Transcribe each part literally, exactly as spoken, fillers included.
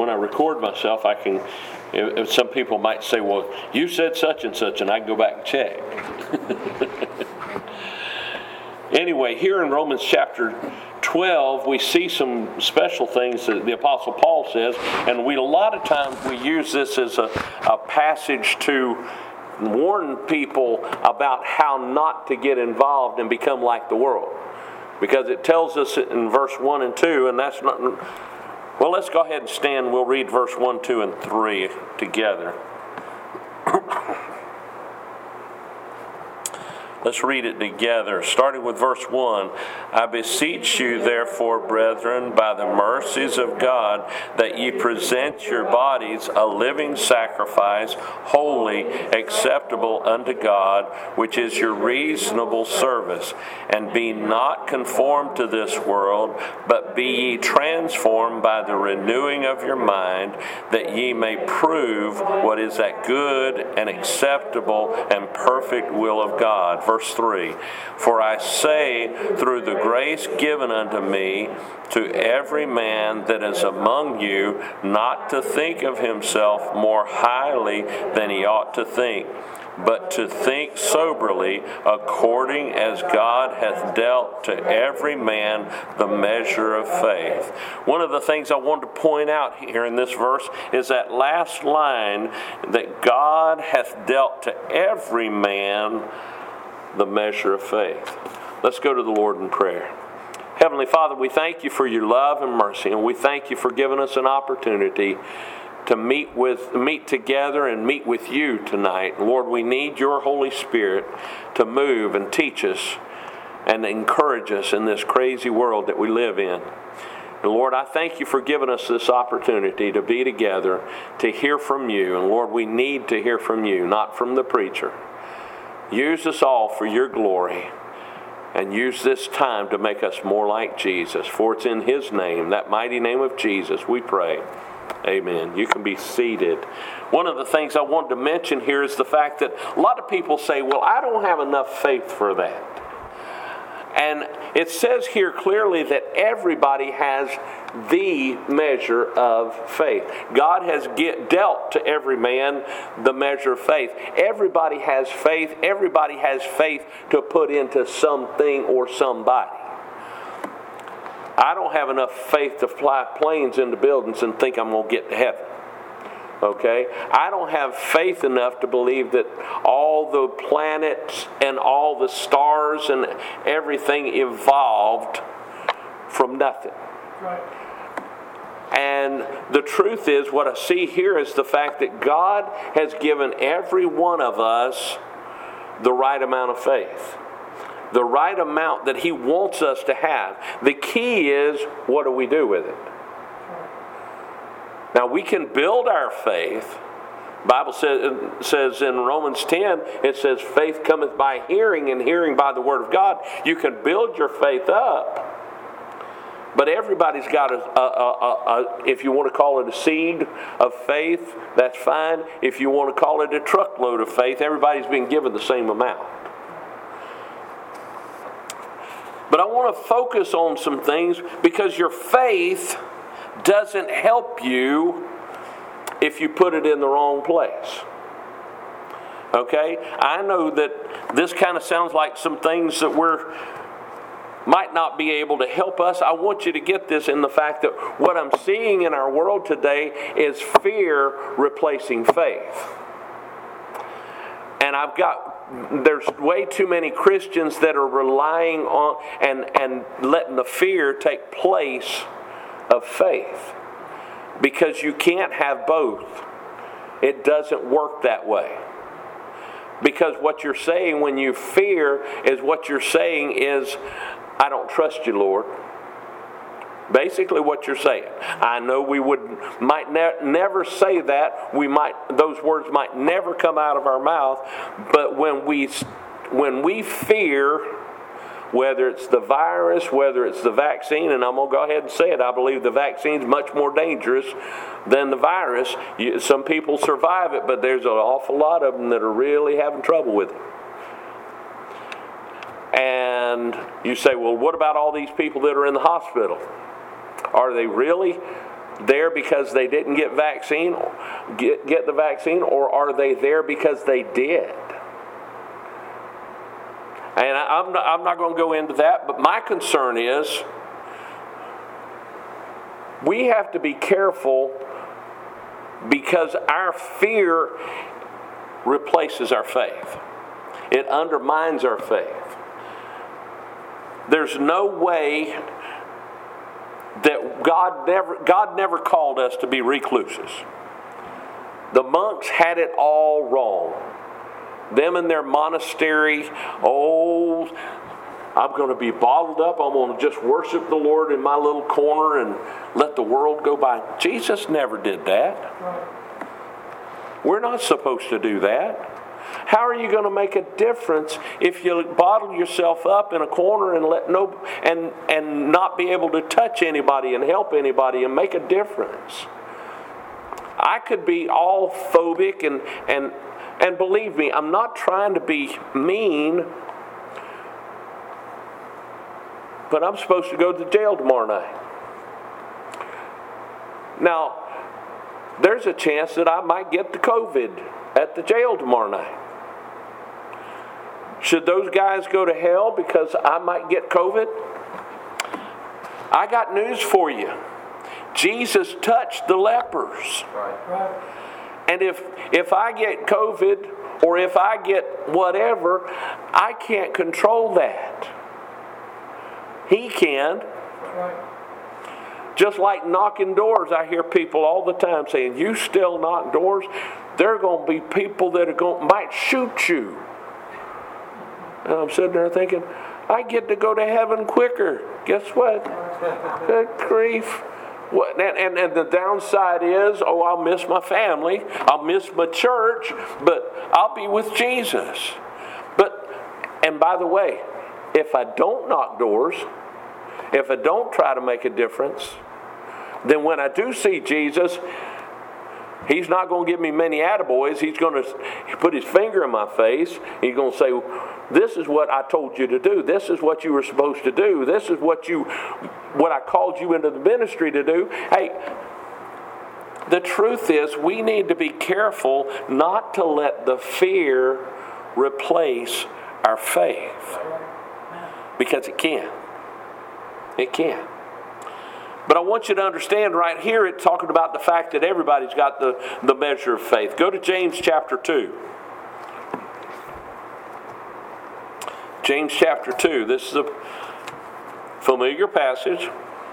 when I record myself, I can, if, if some people might say, well, you said such and such, and I can go back and check. Anyway, here in Romans chapter twelve, we see some special things that the Apostle Paul says, and we a lot of times we use this as a, a passage to warn people about how not to get involved and become like the world. Because it tells us in verse one and two, and that's not... Well, let's go ahead and stand. We'll read verse one, two, and three together. Let's read it together. Starting with verse one. I beseech you, therefore, brethren, by the mercies of God, that ye present your bodies a living sacrifice, holy, acceptable unto God, which is your reasonable service. And be not conformed to this world, but be ye transformed by the renewing of your mind, that ye may prove what is that good and acceptable and perfect will of God. Verse three, for I say through the grace given unto me to every man that is among you not to think of himself more highly than he ought to think, but to think soberly according as God hath dealt to every man the measure of faith. One of the things I wanted to point out here in this verse is that last line, that God hath dealt to every man the measure of faith. Let's go to the Lord in prayer. Heavenly Father, we thank you for your love and mercy, and we thank you for giving us an opportunity to meet with meet together and meet with you tonight. Lord, we need your Holy Spirit to move and teach us and encourage us in this crazy world that we live in. And Lord, I thank you for giving us this opportunity to be together, to hear from you. And Lord, we need to hear from you, not from the preacher. Use us all for your glory, and use this time to make us more like Jesus. For it's in his name, that mighty name of Jesus, we pray. Amen. You can be seated. One of the things I wanted to mention here is the fact that a lot of people say, well, I don't have enough faith for that. And it says here clearly that everybody has the measure of faith. God has get, dealt to every man the measure of faith. Everybody has faith. Everybody has faith to put into something or somebody. I don't have enough faith to fly planes into buildings and think I'm going to get to heaven. Okay? I don't have faith enough to believe that all the planets and all the stars and everything evolved from nothing. Right. And the truth is, what I see here is the fact that God has given every one of us the right amount of faith. The right amount that he wants us to have. The key is, what do we do with it? Now, we can build our faith. The Bible says, says in Romans ten, it says, faith cometh by hearing, and hearing by the word of God. You can build your faith up. But everybody's got a, a, a, a, if you want to call it a seed of faith, that's fine. If you want to call it a truckload of faith, everybody's been given the same amount. But I want to focus on some things, because your faith doesn't help you if you put it in the wrong place. Okay? I know that this kind of sounds like some things that we're might not be able to help us. I want you to get this in the fact that what I'm seeing in our world today is fear replacing faith. And I've got, there's way too many Christians that are relying on and, and letting the fear take place of faith. Because you can't have both. It doesn't work that way. Because what you're saying when you fear is what you're saying is, I don't trust you, Lord. Basically what you're saying. I know we would might ne- never say that. We might those words might never come out of our mouth, but when we when we fear, whether it's the virus, whether it's the vaccine, and I'm going to go ahead and say it, I believe the vaccine is much more dangerous than the virus. You, some people survive it, but there's an awful lot of them that are really having trouble with it. And you say, well, what about all these people that are in the hospital? Are they really there because they didn't get vaccine, get, get the vaccine, or are they there because they did? And I, I'm not, I'm not going to go into that, but my concern is we have to be careful because our fear replaces our faith. It undermines our faith. There's no way that God never, God never called us to be recluses. The monks had it all wrong. Them in their monastery, oh, I'm going to be bottled up. I'm going to just worship the Lord in my little corner and let the world go by. Jesus never did that. We're not supposed to do that. How are you going to make a difference if you bottle yourself up in a corner and let no and and not be able to touch anybody and help anybody and make a difference? I could be all phobic and and and believe me, I'm not trying to be mean, but I'm supposed to go to jail tomorrow night. Now, there's a chance that I might get the COVID at the jail tomorrow night. Should those guys go to hell because I might get COVID? I got news for you. Jesus touched the lepers. Right. Right. And if if I get COVID or if I get whatever, I can't control that. He can. Right. Just like knocking doors, I hear people all the time saying, "You still knock doors?" There are going to be people that are going might shoot you. And I'm sitting there thinking, I get to go to heaven quicker. Guess what? Good grief. What, and, and, and the downside is, oh, I'll miss my family. I'll miss my church, but I'll be with Jesus. But, and by the way, if I don't knock doors, if I don't try to make a difference, then when I do see Jesus, He's not going to give me many attaboys. He's going to put His finger in my face. He's going to say, this is what I told you to do. This is what you were supposed to do. This is what you, what I called you into the ministry to do. Hey, the truth is we need to be careful not to let the fear replace our faith. Because it can. It can. But I want you to understand right here, it's talking about the fact that everybody's got the, the measure of faith. Go to James chapter two. James chapter two. This is a familiar passage.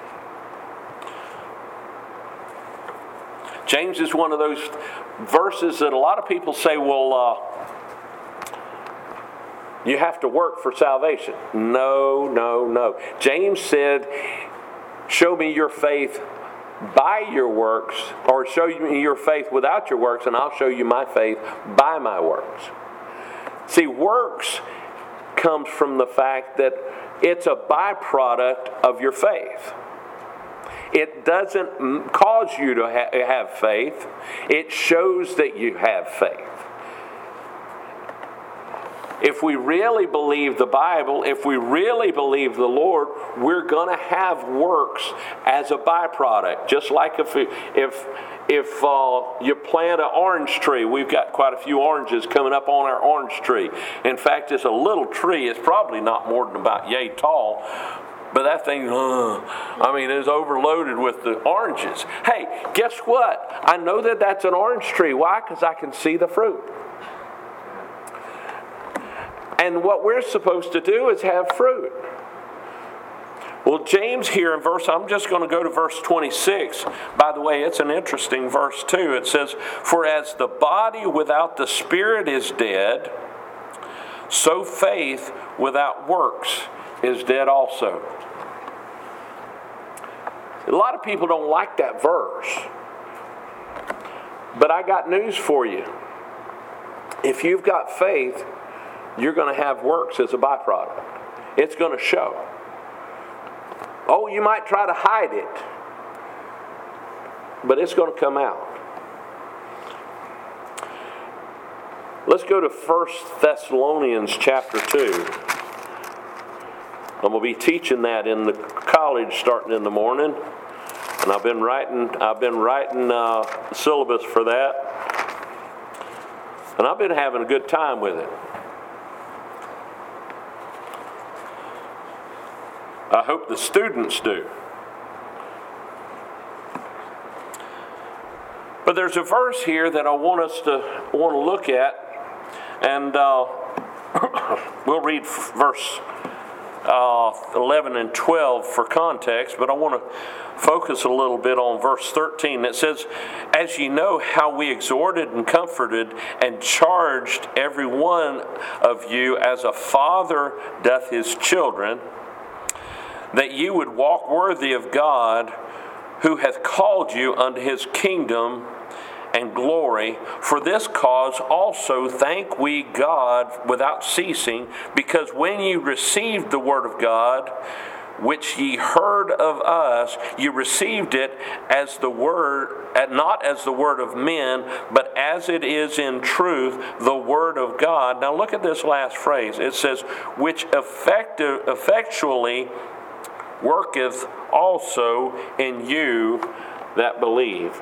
James is one of those verses that a lot of people say, well, uh, you have to work for salvation. No, no, no. James said, show me your faith by your works, or show me your faith without your works, and I'll show you my faith by my works. See, works comes from the fact that it's a byproduct of your faith. It doesn't cause you to ha- have faith. It shows that you have faith. If we really believe the Bible, if we really believe the Lord, we're going to have works as a byproduct. Just like if if if uh, you plant an orange tree, we've got quite a few oranges coming up on our orange tree. In fact, it's a little tree. It's probably not more than about yay tall. But that thing, uh, I mean, is overloaded with the oranges. Hey, guess what? I know that that's an orange tree. Why? Because I can see the fruit. And what we're supposed to do is have fruit. Well, James here in verse, I'm just going to go to verse twenty-six. By the way, it's an interesting verse too. It says, for as the body without the spirit is dead, so faith without works is dead also. A lot of people don't like that verse. But I got news for you. If you've got faith, you're going to have works as a byproduct. It's going to show. Oh, you might try to hide it, but it's going to come out. Let's go to First Thessalonians chapter two. I'm going to be teaching that in the college starting in the morning. And I've been writing, I've been writing uh, syllabus for that. And I've been having a good time with it. I hope the students do. But there's a verse here that I want us to want to look at, and uh, we'll read verse uh, eleven and twelve for context, but I want to focus a little bit on verse thirteen. It says, "As ye know how we exhorted and comforted and charged every one of you as a father doth his children, that ye would walk worthy of God, who hath called you unto his kingdom and glory. For this cause also thank we God without ceasing, because when ye received the word of God, which ye heard of us, ye received it as the word, not as the word of men, but as it is in truth the word of God." Now look at this last phrase. It says, "which effective, effectually worketh also in you that believe."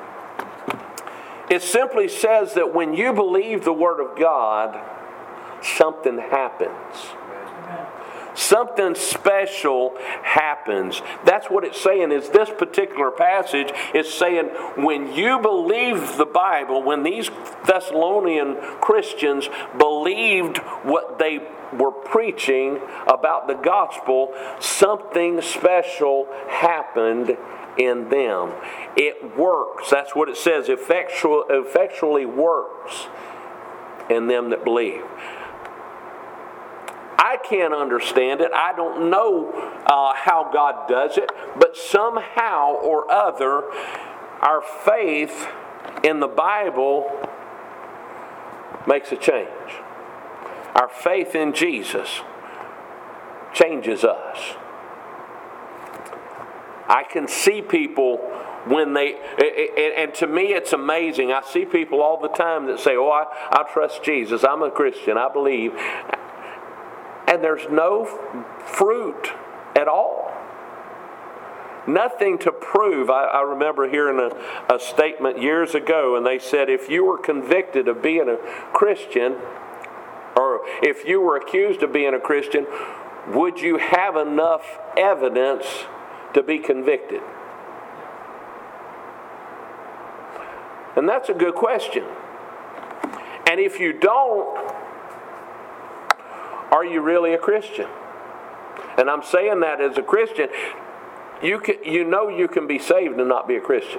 It simply says that when you believe the Word of God, something happens. Something special happens. That's what it's saying. Is this particular passage is saying when you believe the Bible, when these Thessalonian Christians believed what they were preaching about the gospel, something special happened in them. It works. That's what it says. Effectual, effectually works in them that believe. I can't understand it. I don't know uh, how God does it, but somehow or other, our faith in the Bible makes a change. Our faith in Jesus changes us. I can see people when they, and to me it's amazing. I see people all the time that say, "Oh, I, I trust Jesus. I'm a Christian. I believe." And there's no fruit at all. Nothing to prove. I, I remember hearing a, a statement years ago, and they said if you were convicted of being a Christian, or if you were accused of being a Christian, would you have enough evidence to be convicted? And that's a good question. And if you don't, are you really a Christian? And I'm saying that as a Christian, you can, you know you can be saved and not be a Christian.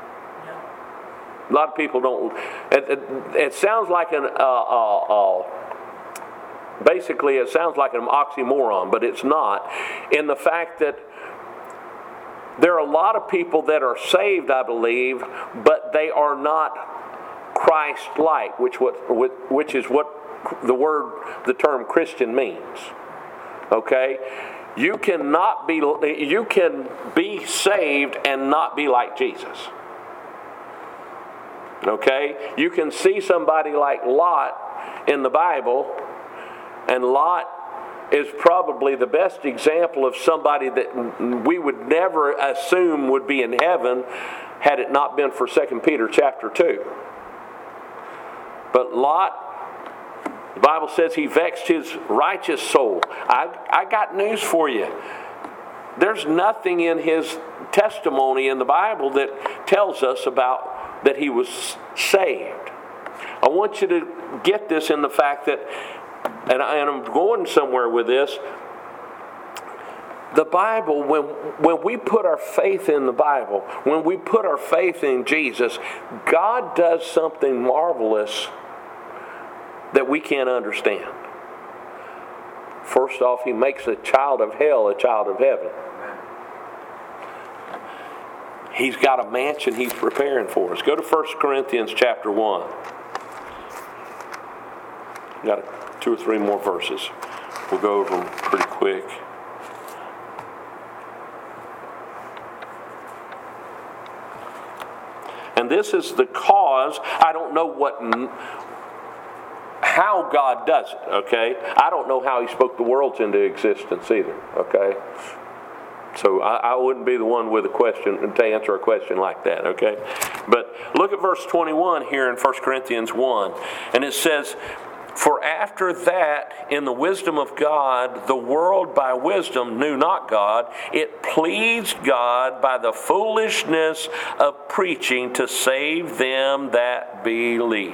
A lot of people don't. It, it, it sounds like an uh, uh, uh, basically it sounds like an oxymoron, but it's not. In the fact that there are a lot of people that are saved, I believe, but they are not Christ-like, which what which is what the word, the term Christian means. Okay? You cannot be you can be saved and not be like Jesus. Okay? You can see somebody like Lot in the Bible, and Lot is probably the best example of somebody that we would never assume would be in heaven had it not been for Second Peter chapter two. But Lot, the Bible says he vexed his righteous soul. I, I got news for you. There's nothing in his testimony in the Bible that tells us about that he was saved. I want you to get this in the fact that, and, I, and I'm going somewhere with this, the Bible, when, when we put our faith in the Bible, when we put our faith in Jesus, God does something marvelous that we can't understand. First off, He makes a child of hell a child of heaven. He's got a mansion He's preparing for us. Go to First Corinthians chapter one. Got two or three more verses. We'll go over them pretty quick. And this is the cause. I don't know what, how God does it, okay? I don't know how He spoke the worlds into existence either, okay? So I, I wouldn't be the one with a question to answer a question like that, okay? But look at verse twenty-one here in First Corinthians one. And it says, "For after that, in the wisdom of God, the world by wisdom knew not God. It pleased God by the foolishness of preaching to save them that believe."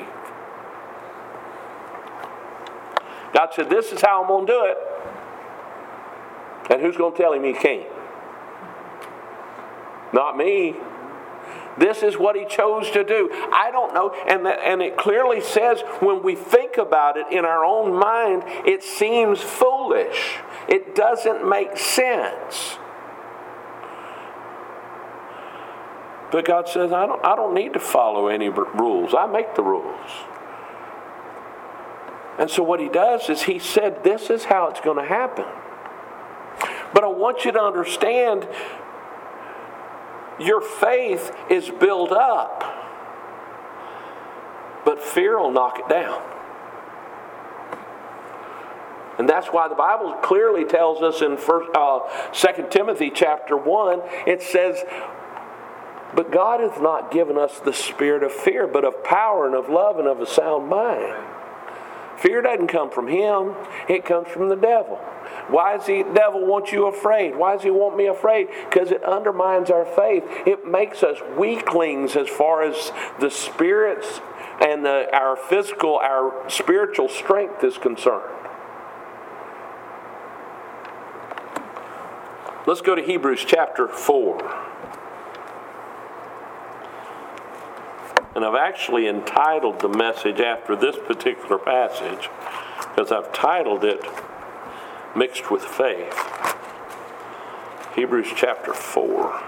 God said, this is how I'm going to do it. And who's going to tell him he can't? Not me. This is what he chose to do. I don't know. And, that, and it clearly says when we think about it in our own mind, it seems foolish. It doesn't make sense. But God says, I don't, I don't need to follow any rules. I make the rules. And so what he does is he said, this is how it's going to happen. But I want you to understand, your faith is built up, but fear will knock it down. And that's why the Bible clearly tells us in first, uh, Second Timothy chapter one, it says, "But God hath not given us the spirit of fear, but of power and of love and of a sound mind." Fear doesn't come from him. It comes from the devil. Why does the devil want you afraid? Why does he want me afraid? Because it undermines our faith. It makes us weaklings as far as the spirits and the, our physical, our spiritual strength is concerned. Let's go to Hebrews chapter four. And I've actually entitled the message after this particular passage, because I've titled it Mixed with Faith. Hebrews chapter four.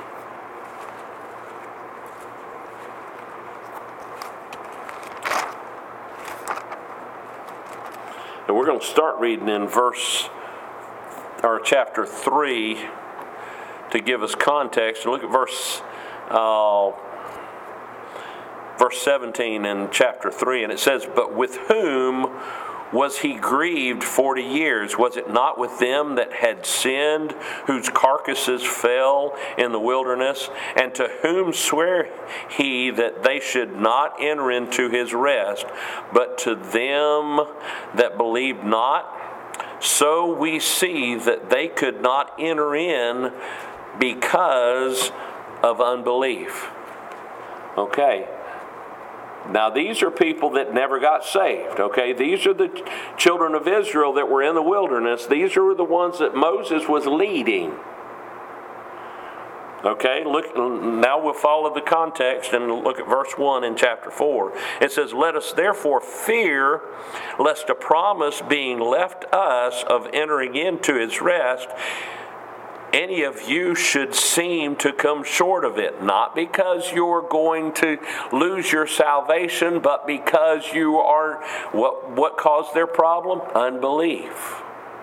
And we're going to start reading in verse, or chapter three, to give us context. And look at verse uh, Verse seventeen in chapter three, and it says, "But with whom was he grieved forty years? Was it not with them that had sinned, whose carcasses fell in the wilderness? And to whom sware he that they should not enter into his rest, but to them that believed not? So we see that they could not enter in because of unbelief." Okay. Now, these are people that never got saved, okay? These are the children of Israel that were in the wilderness. These are the ones that Moses was leading. Okay, look. Now we'll follow the context and look at verse one in chapter four. It says, "Let us therefore fear, lest a promise being left us of entering into his rest, any of you should seem to come short of it, not because you're going to lose your salvation, but because you are," what, what caused their problem? Unbelief.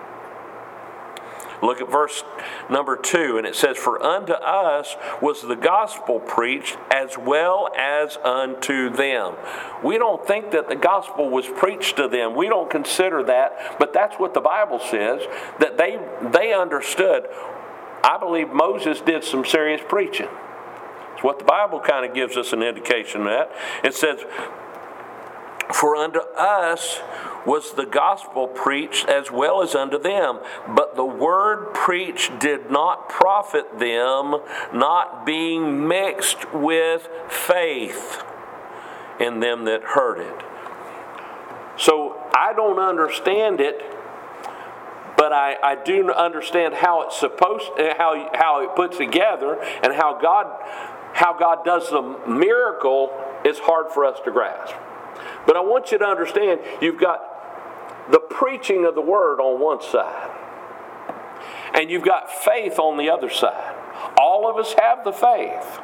Look at verse number two, and it says, "For unto us was the gospel preached as well as unto them." We don't think that the gospel was preached to them. We don't consider that, but that's what the Bible says, that they they understood. I believe Moses did some serious preaching. It's what the Bible kind of gives us an indication of that. It says, "For unto us was the gospel preached as well as unto them, but the word preached did not profit them, not being mixed with faith in them that heard it." So I don't understand it, but I, I do understand how it's supposed, how how it puts together, and how God how God does the miracle is hard for us to grasp. But I want you to understand, you've got the preaching of the word on one side, and you've got faith on the other side. All of us have the faith.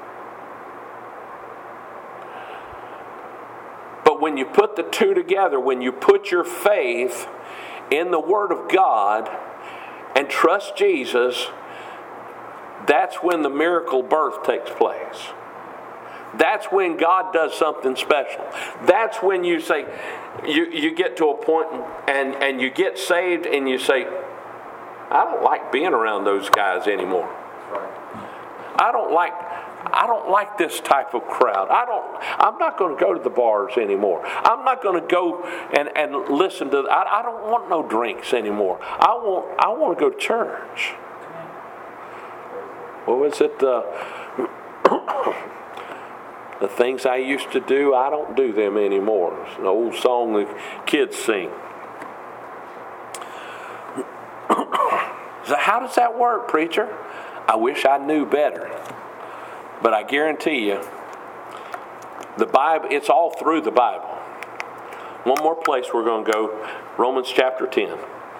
But when you put the two together, when you put your faith in the Word of God and trust Jesus, that's when the miracle birth takes place. That's when God does something special. That's when you say, you, you get to a point and, and you get saved and you say, I don't like being around those guys anymore. I don't like I don't like this type of crowd. I don't I'm not going to go to the bars anymore. I'm not going to go and, and listen to I, I don't want no drinks anymore. I want I want to go to church. What was it? The the things I used to do, I don't do them anymore. It's an old song the kids sing. So how does that work, preacher? I wish I knew better. But I guarantee you, the Bible, it's all through the Bible. One more place we're going to go, Romans chapter ten.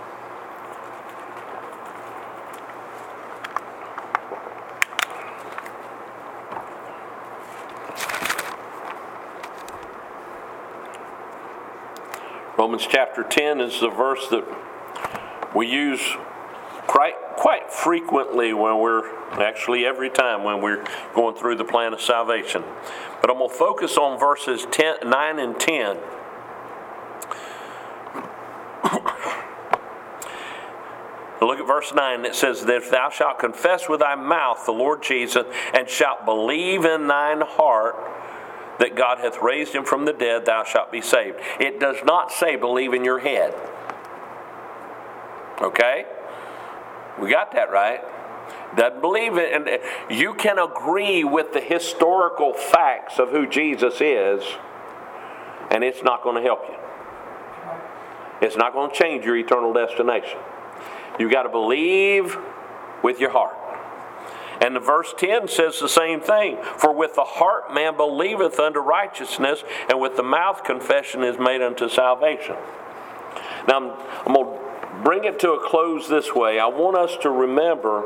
Romans chapter ten is the verse that we use quite, quite frequently when we're, actually every time when we're going through the plan of salvation. But I'm going to focus on verses ten, nine and ten. Look at verse nine. It says that if thou shalt confess with thy mouth the Lord Jesus, and shalt believe in thine heart that God hath raised him from the dead, thou shalt be saved. It does not say believe in your head. Okay? We got that right. Doesn't believe it. And you can agree with the historical facts of who Jesus is, and it's not going to help you. It's not going to change your eternal destination. You've got to believe with your heart. And the verse ten says the same thing. For with the heart man believeth unto righteousness, and with the mouth confession is made unto salvation. Now, I'm, I'm going to bring it to a close this way. I want us to remember,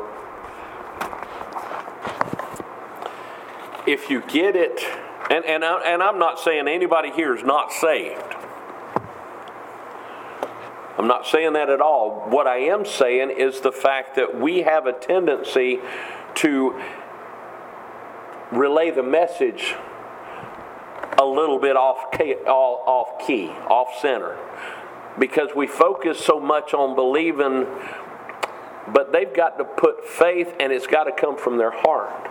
if you get it, and, and, I, and I'm not saying anybody here is not saved. I'm not saying that at all. What I am saying is the fact that we have a tendency to relay the message a little bit off key, off key, off center, because we focus so much on believing, but they've got to put faith, and it's got to come from their heart.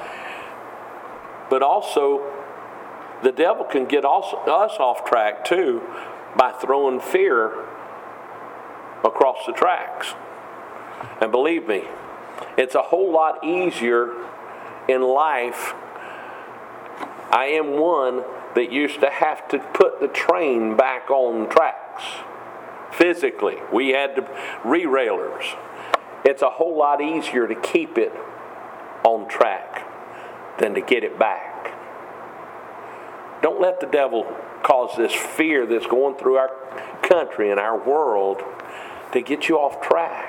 But also, the devil can get us off track too by throwing fear across the tracks. And believe me, it's a whole lot easier in life. I am one that used to have to put the train back on tracks. Physically, we had to re-railers. It's a whole lot easier to keep it on track than to get it back. Don't let the devil cause this fear that's going through our country and our world to get you off track.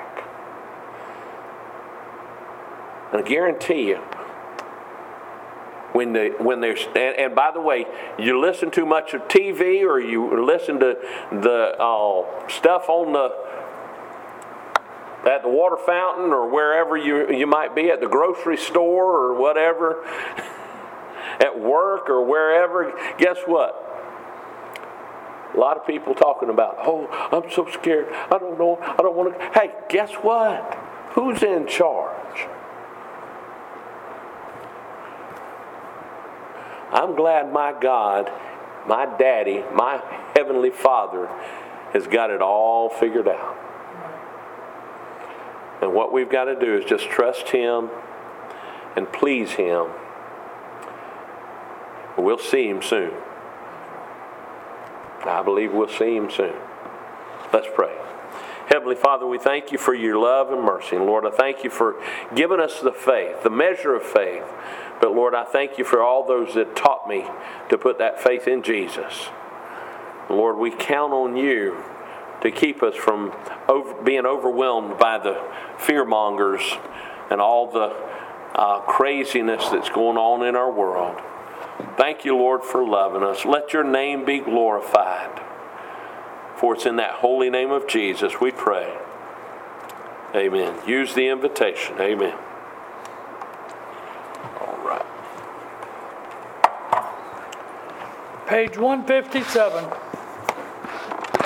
And I guarantee you, when the when there's and, and by the way, you listen too much of T V, or you listen to the uh, stuff on the at the water fountain, or wherever you you might be, at the grocery store or whatever, at work or wherever. Guess what? A lot of people talking about, oh, I'm so scared. I don't know. I don't want to. Hey, guess what? Who's in charge? I'm glad my God, my daddy, my heavenly Father has got it all figured out. And what we've got to do is just trust Him and please Him. We'll see Him soon. I believe we'll see Him soon. Let's pray. Heavenly Father, we thank You for Your love and mercy. And Lord, I thank You for giving us the faith, the measure of faith. But Lord, I thank You for all those that taught me to put that faith in Jesus. And Lord, we count on You to keep us from over, being overwhelmed by the fearmongers and all the uh, craziness that's going on in our world. Thank You, Lord, for loving us. Let Your name be glorified. For it's in that holy name of Jesus we pray. Amen. Use the invitation. Amen. All right. Page one fifty-seven.